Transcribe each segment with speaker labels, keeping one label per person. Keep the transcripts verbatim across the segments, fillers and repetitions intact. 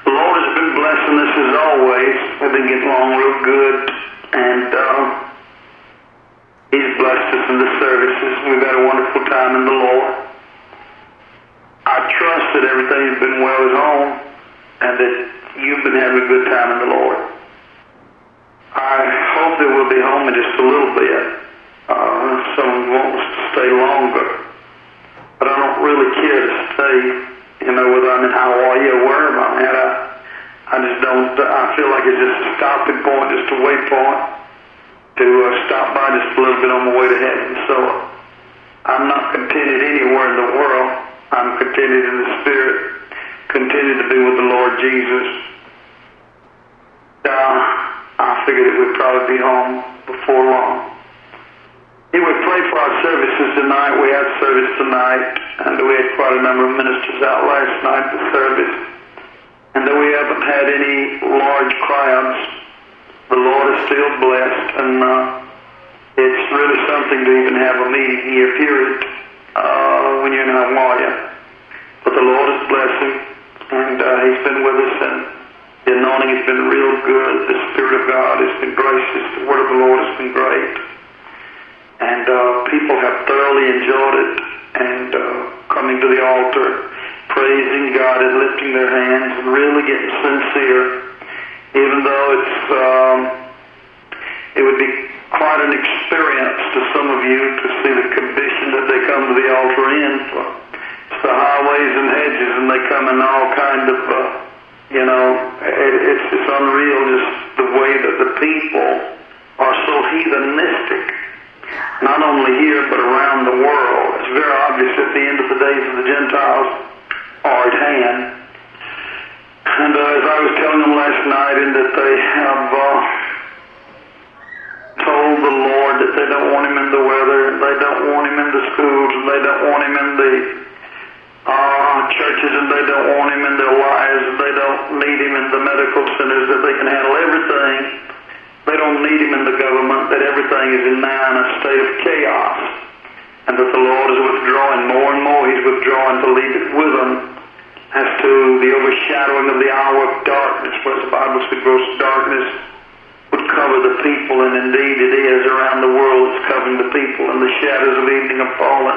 Speaker 1: The Lord has been blessing us as always. We've been getting along real good, and uh, He's blessed us in the services. We've had a wonderful time in the Lord. I trust that everything's been well at home, and that you've been having a good time in the Lord. I hope that we'll be home in just a little bit. Uh, someone wants to stay longer, but I don't really care to stay. You know, whether I'm in Hawaii or wherever I'm at, I, I just don't, I feel like it's just a stopping point, just a waypoint to uh, stop by just a little bit on my way to heaven. So I'm not contented anywhere in the world. I'm contented in the Spirit, contented to be with the Lord Jesus. Uh, I figured it would probably be home before long. Anyway, pray for our services tonight. We had service tonight, and we had quite a number of ministers out last night for service. And though we haven't had any large crowds, the Lord is still blessed, and uh, it's really something to even have a meeting here, period, uh, when you're in Hawaii. But the Lord is blessing, and uh, He's been with us, and the anointing has been real good. The Spirit of God has been gracious. The Word of the Lord has been great. And uh, people have thoroughly enjoyed it, and uh, coming to the altar, praising God and lifting their hands and really getting sincere, even though it's um, it would be quite an experience to some of you to see the condition that they come to the altar in. It's the highways and hedges, and they come in all kind of, uh, you know, it, it's, it's unreal just the way that the people are so heathenistic. Not only here, but around the world. It's very obvious at the end of the days of the Gentiles are at hand. And uh, as I was telling them last night, in that they have uh, told the Lord that they don't want Him in the weather, and they don't want Him in the schools, and they don't want Him in the uh, churches, and they don't want Him in their lives, and they don't need Him in the medical centers, that they can handle everything. They don't need Him in the government, that everything is in now in a state of chaos, and that the Lord is withdrawing more and more. He's withdrawing to leave it with them as to the overshadowing of the hour of darkness, where the Bible said gross darkness would cover the people, and indeed it is around the world. It's covering the people, and the shadows of evening are falling.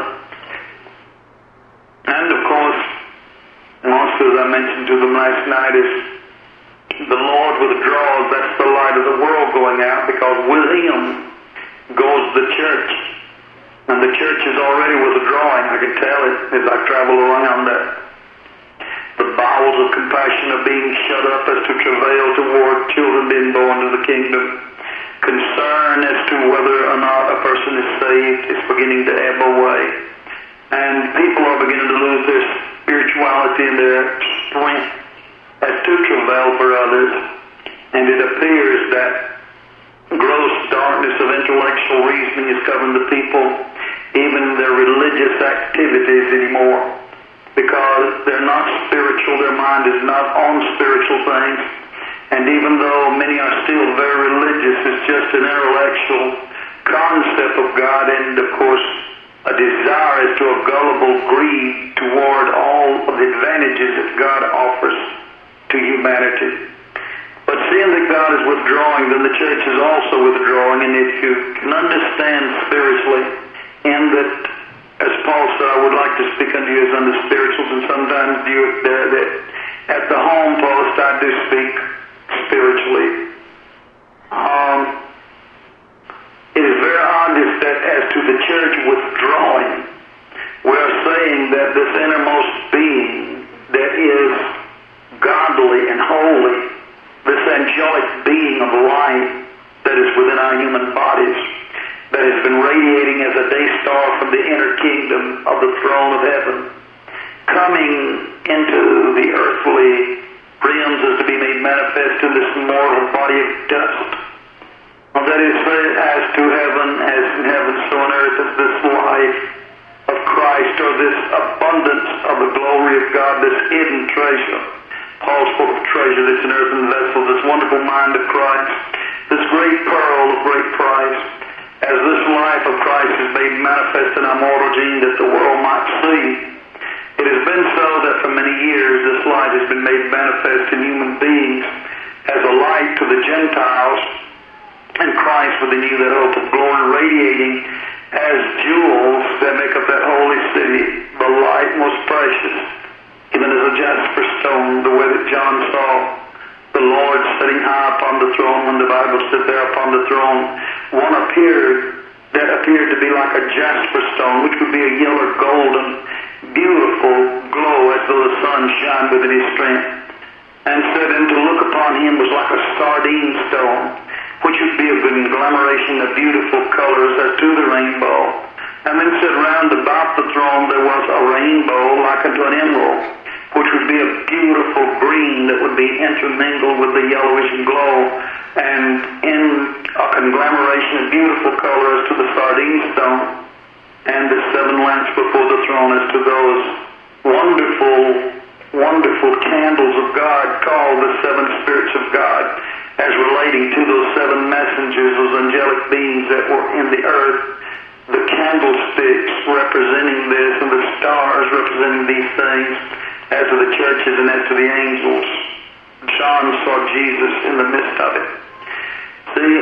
Speaker 1: And of course, also as I mentioned to them last night, is the Lord withdraws, that's the light of the world going out, because with Him goes the church. And the church is already withdrawing. I can tell it as I travel around that the bowels of compassion are being shut up as to travail toward children being born to the kingdom. Concern as to whether or not a person is saved is beginning to ebb away. And people are beginning to lose their spirituality and their strength as to travail for others, and it appears that gross darkness of intellectual reasoning is covering the people, even in their religious activities anymore, because they're not spiritual, their mind is not on spiritual things, and even though many are still very religious, it's just an intellectual concept of God, and of course a desire as to a gullible greed toward all of the advantages that God offers to humanity. But seeing that God is withdrawing, then the church is also withdrawing, and if you can understand spiritually, in that, as Paul said, I would like to speak unto you as unto spirituals, and sometimes you there that at the home post I do speak spiritually. Um, it is very obvious that as to the church withdrawing, we are saying that this innermost being that is godly and holy, this angelic being of light that is within our human bodies, that has been radiating as a day star from the inner kingdom of the throne of heaven, coming into the earthly realms as to be made manifest in this mortal body of dust. Well, that is, as to heaven, as in heaven, so on earth, as this life of Christ, or this abundance of the glory of God, this hidden treasure. Paul spoke of treasure that's in earthen vessels, this wonderful mind of Christ, this great pearl of great price. As this life of Christ is made manifest in our mortal gene that the world might see, it has been so that for many years this light has been made manifest in human Christ within you, that hope of glory radiating as jewels that make up that holy city, the light most precious, even as a jasper stone, the way that John saw the Lord sitting high upon the throne. When the Bible said there upon the throne, one appeared that appeared to be like a jasper stone, which would be a yellow golden, beautiful glow as though the sun shined within his strength. And said, and to look upon him was like a sardine stone, which would be a conglomeration of beautiful colors as to the rainbow. And then said, round about the throne there was a rainbow like unto an emerald, which would be a beautiful green that would be intermingled with the yellowish glow, and in a conglomeration of beautiful colors to the sardine stone, and the seven lamps before the throne as to those wonderful, wonderful candles of God called the seven spirits of God, as relating to those seven messengers, those angelic beings that were in the earth, the candlesticks representing this, and the stars representing these things, as to the churches and as to the angels. John saw Jesus in the midst of it. See,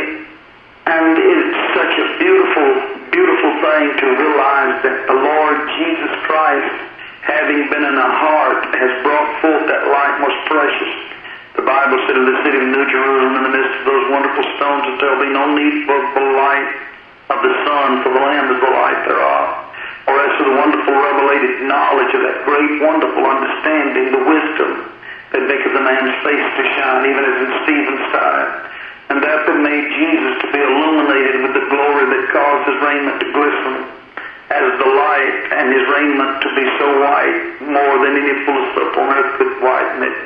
Speaker 1: and it's such a beautiful, beautiful thing to realize that the Lord Jesus Christ, having been in a heart, has brought forth that light most precious. The Bible said in the city of New Jerusalem, in the midst of those wonderful stones, that there will be no need for the light of the sun, for the Lamb is the light thereof. Or as to the wonderful revelated knowledge of that great wonderful understanding, the wisdom that maketh a man's face to shine, even as in Stephen's time. And that that made Jesus to be illuminated with the glory that caused his raiment to glisten as the light, and his raiment to be so white, more than any full soap on earth could whiten it.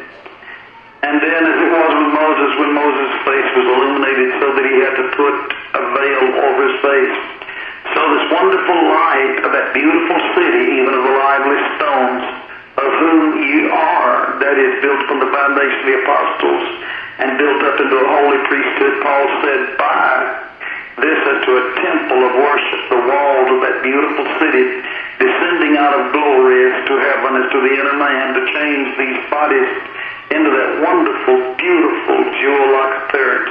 Speaker 1: And then, as it was with Moses, when Moses' face was illuminated so that he had to put a veil over his face. So this wonderful light of that beautiful city, even of the lively stones, of whom you are, that is, built from the foundation of the apostles, and built up into a holy priesthood, Paul said, by this as to a temple of worship, the walls of that beautiful city, descending out of glory as to heaven, as to the inner man, to change these bodies into that wonderful, beautiful, jewel-like appearance.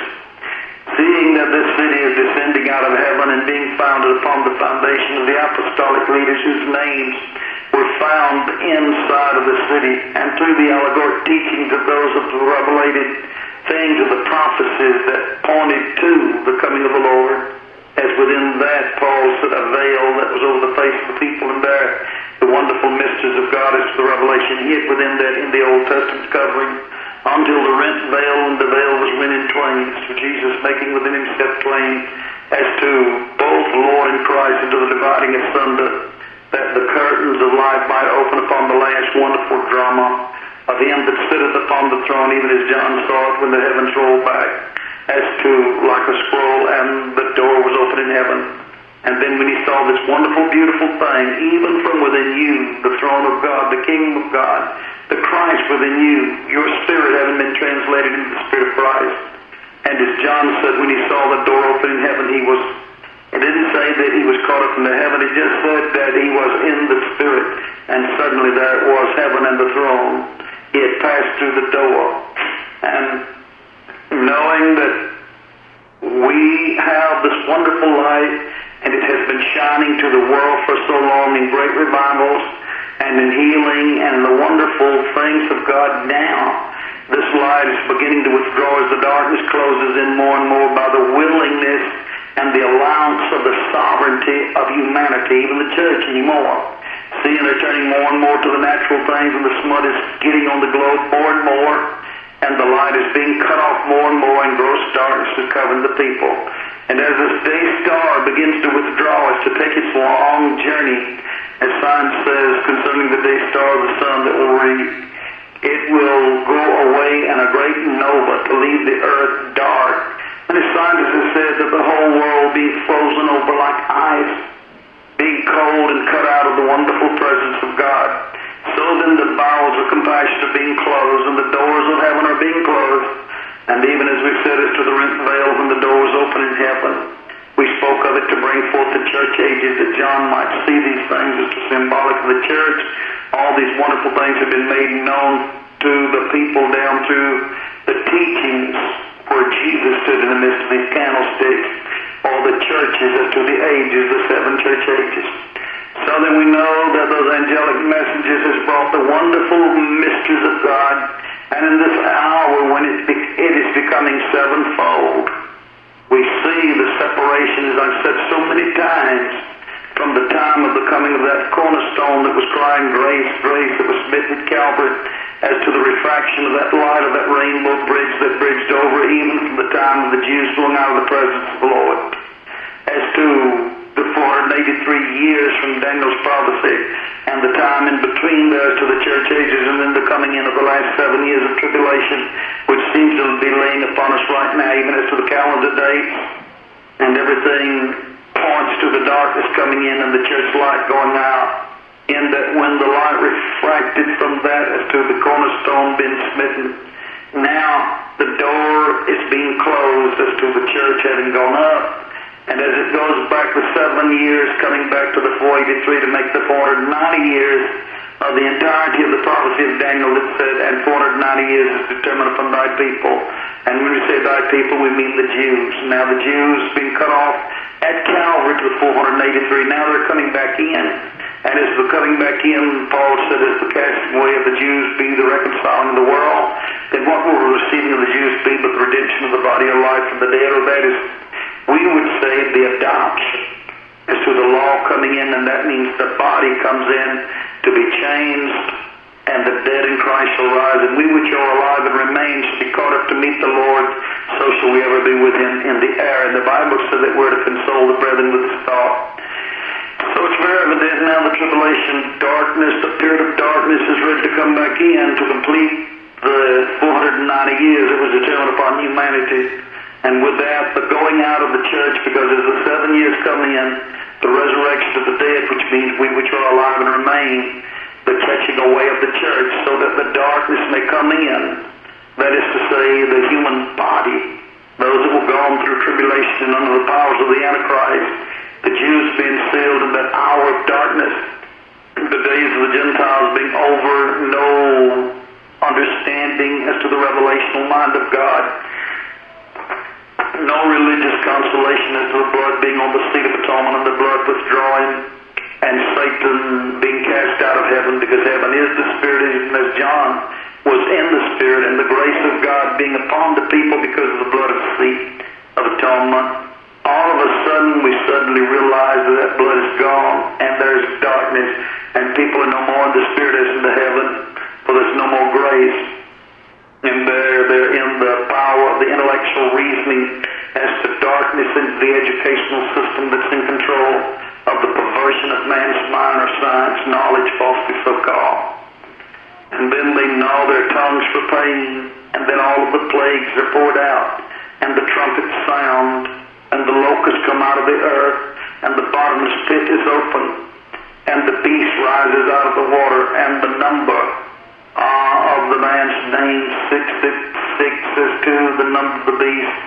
Speaker 1: Seeing that this city is descending out of heaven and being founded upon the foundation of the apostolic leaders whose names were found inside of the city, and through the allegoric teachings of those of the revelated things of the prophecies that pointed to the coming of the Lord, as within that Paul said a veil that was over the face of the people, and there the wonderful mysteries of God as to the revelation hid within that in the Old Testament covering, until the rent veil, and the veil was rent in twain, so Jesus making within himself twain as to both Lord and Christ, into the dividing asunder, that the curtains of life might open upon the last wonderful drama of him that sitteth upon the throne, even as John saw it when the heavens rolled back, as to like a scroll, and the door was open in heaven. And then when he saw this wonderful, beautiful thing, even from within you, the throne of God, the kingdom of God, the Christ within you, your spirit having been translated into the Spirit of Christ. And as John said, when he saw the door open in heaven, he was, it didn't say that he was caught up into heaven, it just said that he was in the Spirit, and suddenly there it was, heaven and the throne. He had passed through the door. And knowing that we have this wonderful light, and it has been shining to the world for so long in great revivals and in healing and in the wonderful things of God now, this light is beginning to withdraw as the darkness closes in more and more by the willingness and the allowance of the sovereignty of humanity, even the church anymore. Seeing they're turning more and more to the natural things, and the smut is getting on the globe more and more, and the light is being cut off more and more, and gross darkness is covering the people. And as this day star begins to withdraw, as to take its long journey, as science says concerning the day star of the sun that will read, it will go away in a great nova to leave the earth dark. And as scientists have said that the whole world be frozen over like ice, being cold and cut out of the wonderful presence of God. So then the bowels of compassion are being closed, and the doors of heaven are being closed. And even as we said as to the rent veil when the doors open in heaven, we spoke of it to bring forth the church ages, that John might see these things as symbolic of the church. All these wonderful things have been made known to the people down through the teachings where Jesus stood in the midst of these candlesticks. the churches as to the ages, the seven church ages. So then we know that those angelic messengers has brought the wonderful mysteries of God, and in this hour when it, be, it is becoming sevenfold, we see the separation, as I've said so many times, from the time of the coming of that cornerstone that was crying grace, grace, that was smitten at Calvary, as to the refraction of that light of that rainbow bridge that bridged over even from the time of the Jews going out of the presence of the Lord, as to the four hundred eighty-three years from Daniel's prophecy and the time in between there to the church ages, and then the coming in of the last seven years of tribulation, which seems to be laying upon us right now, even as to the calendar dates, and everything points to the darkness coming in and the church light going out, in that when the light refracted from that as to the cornerstone being smitten, now the door is being closed as to the church having gone up. And as it goes back the seven years, coming back to the four eighty-three to make the four hundred ninety years of the entirety of the prophecy of Daniel that said, and four hundred ninety years is determined upon thy people. And when we say thy people, we mean the Jews. Now the Jews being cut off at Calvary to the four hundred eighty-three, now they're coming back in. And as the coming back in, Paul said, as the casting away of the Jews be the reconciling of the world, then what will the receiving of the Jews be but the redemption of the body of life from the dead? Or that is, we would say, the adoption as to the law coming in, and that means the body comes in to be changed, and the dead in Christ shall rise, and we which are alive and remain shall be caught up to meet the Lord, so shall we ever be with him in the air. And the Bible says that we're to console the brethren with this thought. So it's very evident now the tribulation, darkness, the period of darkness is ready to come back in to complete the four hundred ninety years that was determined upon humanity. And with that, the going out of the church, because as the seven years come in, the resurrection of the dead, which means we which are alive and remain, the catching away of the church, so that the darkness may come in. That is to say, the human body, those that will go on through tribulation and under the powers of the Antichrist, the Jews being sealed in that hour of darkness, the days of the Gentiles being over, no understanding as to the revelational mind of God, no religious consolation as to the blood being on the seat of atonement and the blood withdrawing, and Satan being cast out of heaven, because heaven is the Spirit, even as John was in the Spirit, and the grace of God being upon the people because of the blood of the seat of atonement. All of a sudden, we suddenly realize that that blood is gone, and there's darkness, and people are no more in the Spirit as in the heaven, for there's no more grace. And they're, they're in the power of the intellectual reasoning as to darkness into the educational system that's in control of the perversion of man's mind or science, knowledge, falsely so-called. And then they gnaw their tongues for pain, and then all of the plagues are poured out, and the trumpets sound, and the locusts come out of the earth, and the bottomless pit is open, and the beast rises out of the water, and the number uh, of the man's name, six six six, as to the number of the beast,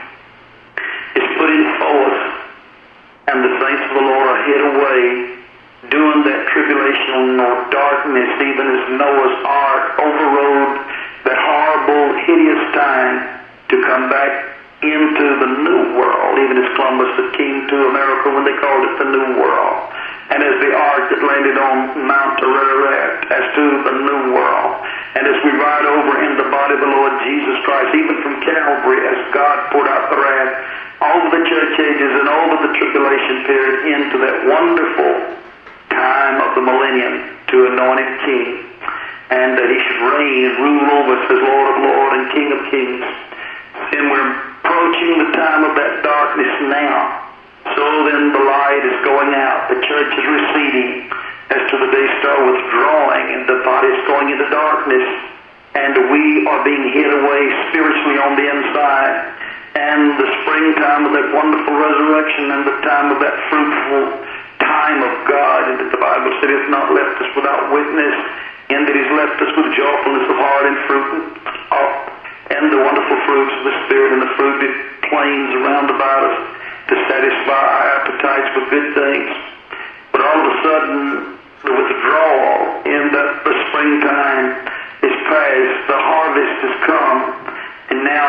Speaker 1: is putting forth, and the saints of the Lord are hid away, doing that tribulation or darkness, even as Noah's ark overrode that horrible, hideous time to come back into the new world, even as Columbus that came to America when they called it the New World, and as the ark that landed on Mount Ararat as to the New World, and as we ride over in the body of the Lord Jesus Christ, even from Calvary, as God poured out the wrath over the church ages and over the tribulation period into that wonderful time of the millennium to anointed King, and that he should reign and rule over us as Lord of Lords and King of Kings. And we're approaching the time of that darkness now. So then the light is going out, the church is receding as to the day star withdrawing, and the body is going into darkness, and we are being hid away spiritually on the inside. And the springtime of that wonderful resurrection and the time of that fruitful time of God, and that the Bible said he has not left us without witness, and that he's left us with joyfulness of heart and fruit of, and the wonderful fruits of the Spirit and the fruited plains around about us to satisfy our appetites with good things. But all of a sudden, the withdrawal in that the springtime is past, the harvest has come, and now everything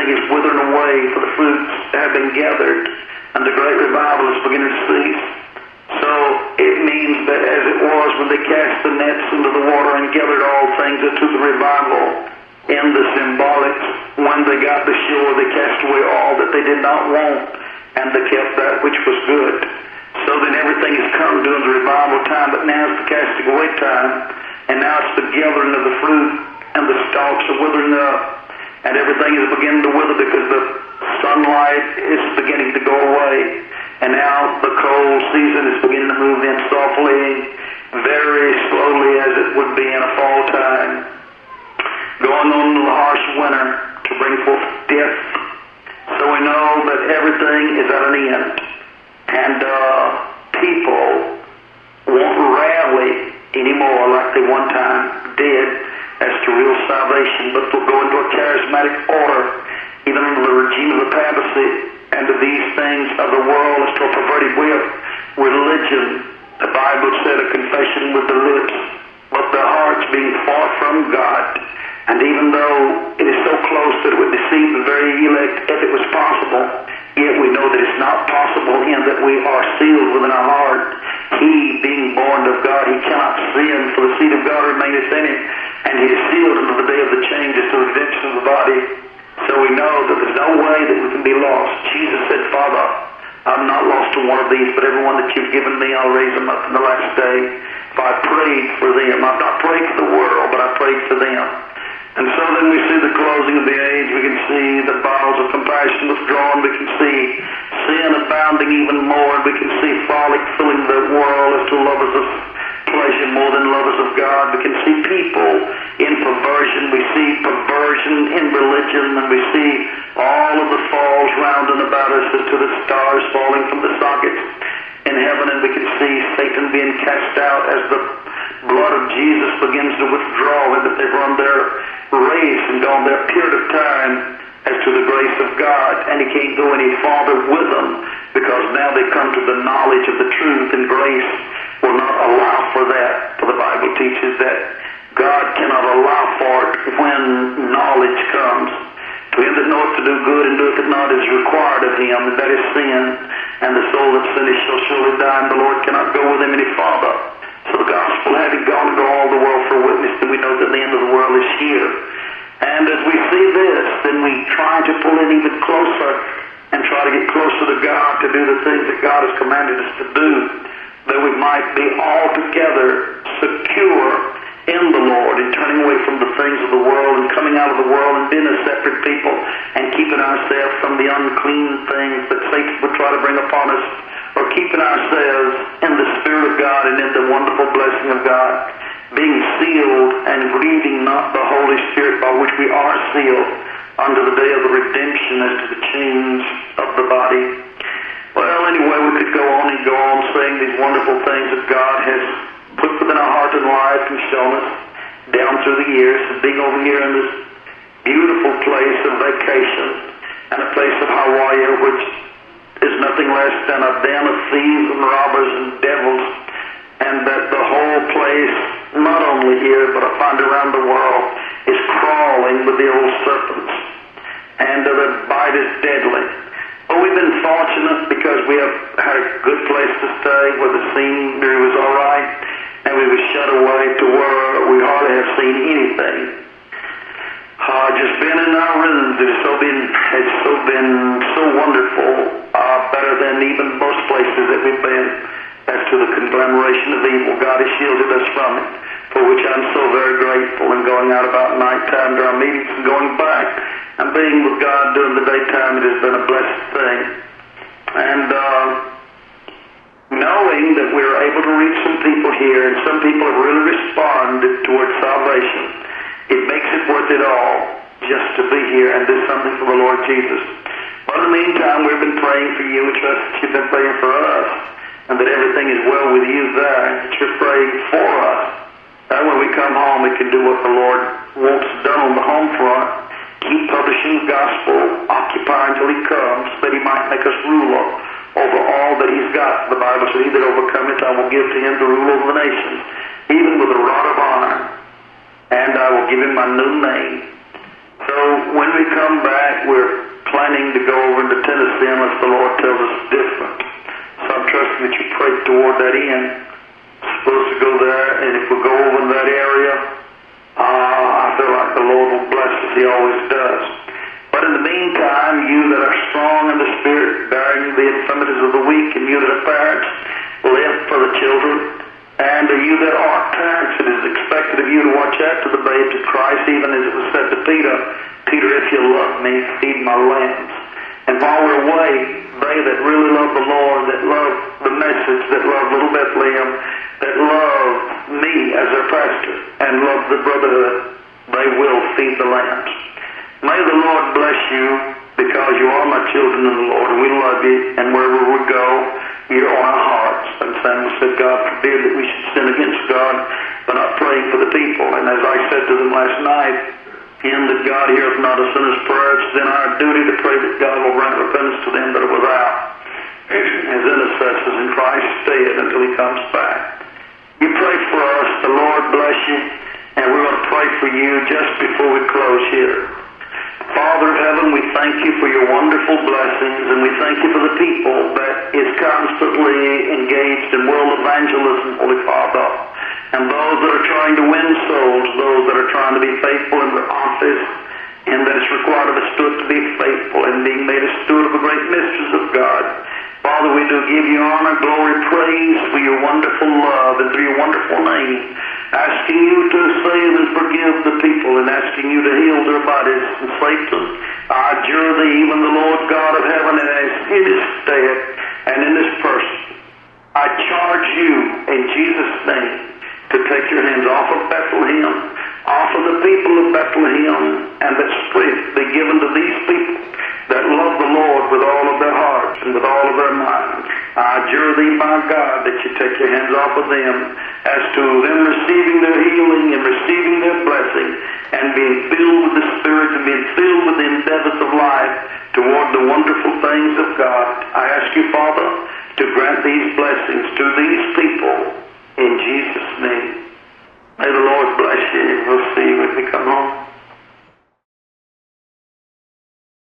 Speaker 1: everything is withering away, for the fruits have been gathered, and the great revival is beginning to cease. So it means that as it was when they cast the nets into the water and gathered all things into the revival, in the symbolics, when they got to shore, they cast away all that they did not want, and they kept that which was good. So then everything has come during the revival time, but now it's the casting away time, and now it's the gathering of the fruit, and the stalks are withering up, and everything is beginning to wither because the sunlight is beginning to go away, and now the cold season is beginning to move in softly, very slowly as it would be in a fall time, going on to the harsh winter to bring forth death. So we know that everything is at an end, and uh, people won't rally anymore like they one time did as to real salvation, but will go into a charismatic order, even under the regime of the papacy, and to these things of the world as to a perverted way of religion. The Bible said a confession with the lips, but the hearts being far from God. And even though it is so close that it would deceive the very elect if it was possible, yet we know that it's not possible in that we are sealed within our heart. He, being born of God, he cannot sin, for the seed of God remaineth in him, and he is sealed until the day of the changes to the redemption of the body. So we know that there's no way that we can be lost. Jesus said, Father, I'm not lost to one of these, but every one that you've given me, I'll raise them up in the last day. For I prayed for them. I've not prayed for the world, but I prayed for them. And so then we see the closing of the age. We can see the bowels of compassion withdrawn. We can see sin abounding even more. And we can see frolic filling the world as to lovers of pleasure more than lovers of God. We can see people in perversion. We see perversion in religion. And we see all of the falls round and about us as to the stars falling from the sockets in heaven. And we can see Satan being cast out as the blood of Jesus begins to withdraw, and that they've run their race and gone their period of time as to the grace of God, and he can't go any farther with them because now they come to the knowledge of the truth, and grace will not allow for that. For the Bible teaches that God cannot allow for it when knowledge comes. To him that knoweth to do good and doeth it not is required of him, and that is sin, and the soul that sinneth shall surely die, and the Lord cannot go with him any farther. So the gospel having gone into all the world for a witness, then we know that the end of the world is here. And as we see this, then we try to pull in even closer and try to get closer to God to do the things that God has commanded us to do, that we might be altogether secure in the Lord and turning away from the things of the world and coming out of the world and being a separate people and keeping ourselves from the unclean things that Satan would try to bring upon us, or keeping ourselves in the Spirit of God and in the wonderful blessing of God, being sealed and grieving not the Holy Spirit by which we are sealed unto the day of the redemption as to the change of the body. Well, anyway, we could go on and go on saying these wonderful things that God has put within our heart and life and shown us down through the years, and being over here in this beautiful place of vacation and a place of Hawaii, which is nothing less than a den of thieves and robbers and devils, and that the whole place, not only here, but I find around the world, is crawling with the old serpents, and uh, their bite is deadly. But we've been fortunate because we have had a good place to stay where the scenery was all right, and we were shut away to where we hardly have seen anything. Uh, just being in our rooms, it's so been, it's so been so wonderful, uh, better than even most places that we've been. As to the conglomeration of evil, God has shielded us from it, for which I'm so very grateful. And going out about nighttime to our meetings and going back and being with God during the daytime, it has been a blessed thing. And uh, knowing that we're able to reach some people here, and some people have really responded towards salvation, it makes it worth it all just to be here and do something for the Lord Jesus. But in the meantime, we've been praying for you. We trust that you've been praying for us, and that everything is well with you there, and that you're praying for us. That when we come home, we can do what the Lord wants done on the home front. Keep publishing the gospel, occupy until he comes, that he might make us ruler over all that he's got. The Bible says, he that overcometh, I will give to him to rule over the nations, even with a rod of iron, and I will give him my new name. So when we come back, we're planning to go over into Tennessee unless the Lord tells us different. So I'm trusting that you pray toward that end. We're supposed to go there, and if we go over in that area, uh, I feel like the Lord will bless us. He always does. But in the meantime, you that are strong in the Spirit, bearing the infirmities of the weak, and you that are parents, live for the children. And you that are parents, it is expected of you to watch after the babes of Christ, even as it was said to Peter, Peter, if you love me, feed my lambs. And while we're away, they that really love the Lord, that love the message, that love Little Bethlehem, that love me as their pastor, and love the brotherhood, they will feed the lambs. May the Lord bless you, because you are my children in the Lord, and we love you, and wherever we go, you're on our hearts. And Samuel said, God forbid that we should sin against God by not praying for the people. And as I said to them last night, in that God heareth not a sinner's prayers, then our duty to pray that God will grant repentance to them that are without, as intercessors in Christ's stead until he comes back. You pray for us, the Lord bless you, and we're going to pray for you just before we close here. Father of heaven, we thank you for your wonderful blessings, and we thank you for the people that is constantly engaged in world evangelism, Holy Father, and those that are trying to win souls, those that are trying to be faithful in their office, and that it's required of a steward to be faithful and being made a steward of the great mysteries of God. Father, we do give you honor, glory, praise for your wonderful love and through your wonderful name, asking you to save and forgive the people and asking you to heal their bodies and save them. I adjure thee, even the Lord God of heaven, as in his stead and in this person, I charge you in Jesus' name to take your hands off of Bethlehem, off of the people of Bethlehem, and that strength be given to these people that love the Lord with all of their hearts and with all of their minds. I adjure thee, my God, that you take your hands off of them as to them receiving their healing and receiving their blessing and being filled with the Spirit and being filled with the endeavors of life toward the wonderful things of God. I ask you, Father, to grant these blessings to these people in Jesus' name. May the Lord